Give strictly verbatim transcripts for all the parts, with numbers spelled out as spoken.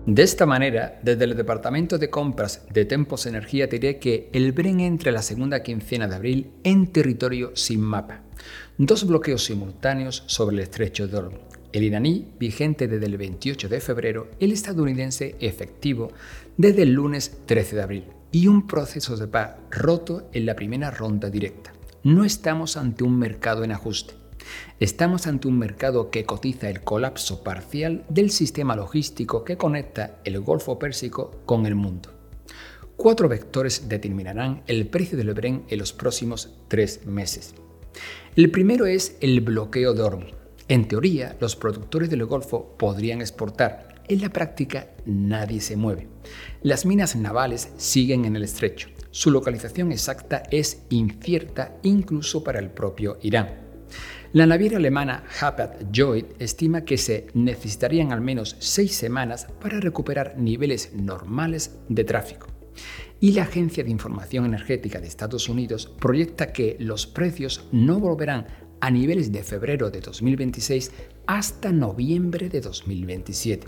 De esta manera, desde el departamento de compras de Tempos Energía te diré que el Brent entra la segunda quincena de abril en territorio sin mapa. Dos bloqueos simultáneos sobre el estrecho de Hormuz. El iraní, vigente desde el veintiocho de febrero, el estadounidense, efectivo desde el lunes trece de abril. Y un proceso de paz roto en la primera ronda directa. No estamos ante un mercado en ajuste. Estamos ante un mercado que cotiza el colapso parcial del sistema logístico que conecta el Golfo Pérsico con el mundo. Cuatro vectores determinarán el precio del Brent en los próximos tres meses. El primero es el bloqueo de Hormuz. En teoría, los productores del Golfo podrían exportar. En la práctica, nadie se mueve. Las minas navales siguen en el estrecho. Su localización exacta es incierta incluso para el propio Irán. La naviera alemana Hapag-Lloyd estima que se necesitarían al menos seis semanas para recuperar niveles normales de tráfico. Y la Agencia de Información Energética de Estados Unidos proyecta que los precios no volverán a niveles de febrero de dos mil veintiséis hasta noviembre de dos mil veintisiete.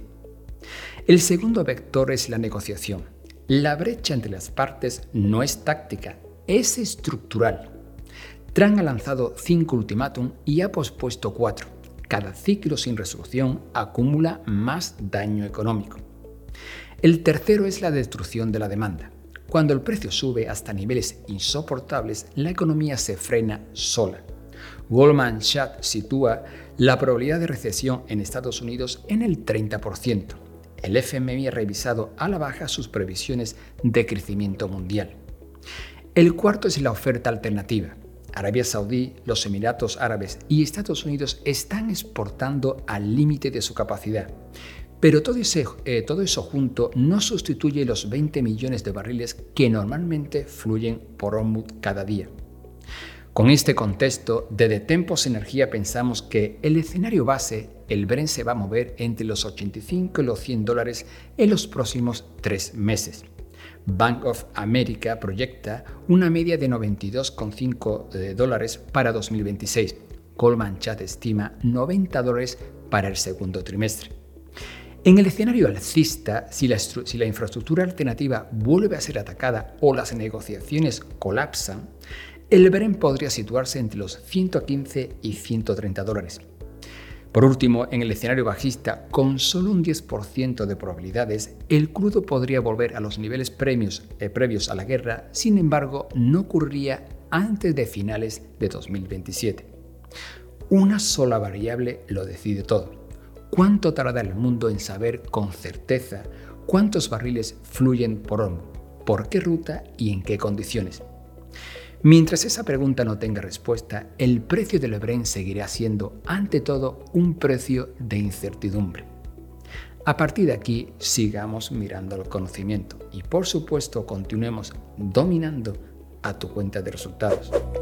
El segundo vector es la negociación. La brecha entre las partes no es táctica, es estructural. Trump ha lanzado cinco ultimátum y ha pospuesto cuatro. Cada ciclo sin resolución acumula más daño económico. El tercero es la destrucción de la demanda. Cuando el precio sube hasta niveles insoportables, la economía se frena sola. Goldman Sachs sitúa la probabilidad de recesión en Estados Unidos en el treinta por ciento. El F M I ha revisado a la baja sus previsiones de crecimiento mundial. El cuarto es la oferta alternativa. Arabia Saudí, los Emiratos Árabes y Estados Unidos están exportando al límite de su capacidad. Pero todo, ese, eh, todo eso junto no sustituye los veinte millones de barriles que normalmente fluyen por Hormuz cada día. Con este contexto, desde Tempos Energía pensamos que el escenario base, el Brent se va a mover entre los ochenta y cinco y los cien dólares en los próximos tres meses. Bank of America proyecta una media de noventa y dos coma cinco dólares para dos mil veintiséis. Goldman Sachs estima noventa dólares para el segundo trimestre. En el escenario alcista, si la, si la infraestructura alternativa vuelve a ser atacada o las negociaciones colapsan, el Brent podría situarse entre los ciento quince y ciento treinta dólares. Por último, en el escenario bajista, con solo un diez por ciento de probabilidades, el crudo podría volver a los niveles premios, eh, previos a la guerra, sin embargo, no ocurriría antes de finales de dos mil veintisiete. Una sola variable lo decide todo. ¿Cuánto tarda el mundo en saber con certeza cuántos barriles fluyen por Hormuz, por qué ruta y en qué condiciones? Mientras esa pregunta no tenga respuesta, el precio del Brent seguirá siendo, ante todo, un precio de incertidumbre. A partir de aquí, sigamos mirando el conocimiento y, por supuesto, continuemos dominando a tu cuenta de resultados.